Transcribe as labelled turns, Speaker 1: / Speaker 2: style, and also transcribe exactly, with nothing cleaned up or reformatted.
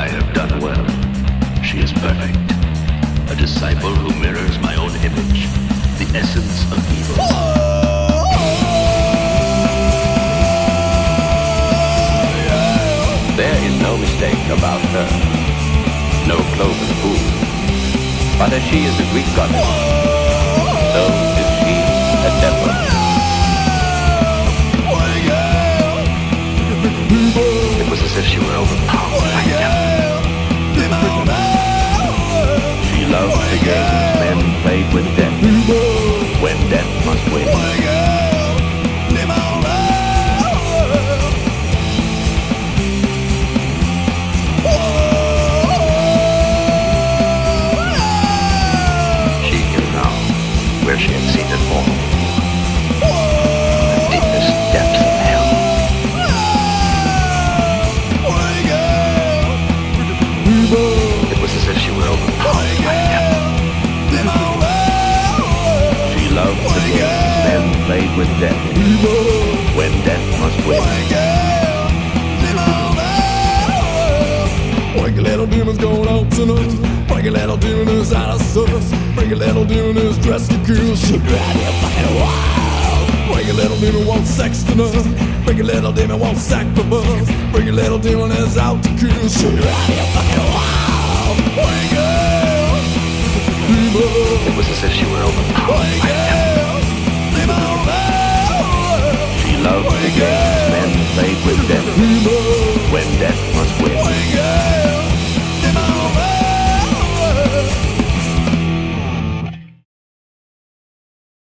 Speaker 1: I have done well. She is perfect. A disciple who mirrors my own image. The essence of evil.
Speaker 2: There is no mistake about her. No cloven fool. But as she is a Greek goddess, so is she a devil.
Speaker 1: It was as if she were overpowered by death.
Speaker 2: She loved the games men played with death, when death must win.
Speaker 1: She knew now where she had seen it all. The deepest depths of hell. It was as if she were overpowered by death.
Speaker 2: She loved the games men played with death, when death must win.
Speaker 3: Freaky little demons going out tonight. Freaky little demon is out of service. Freaky little demon is dressed to kill. She drive you fucking wild. Freaky little demon wants sex tonight. Freaky little demon wants sacrifice. Freaky little demon is out to kill. She drive you fucking wild. Freaky demon.
Speaker 1: It was as if she were overpowered by death.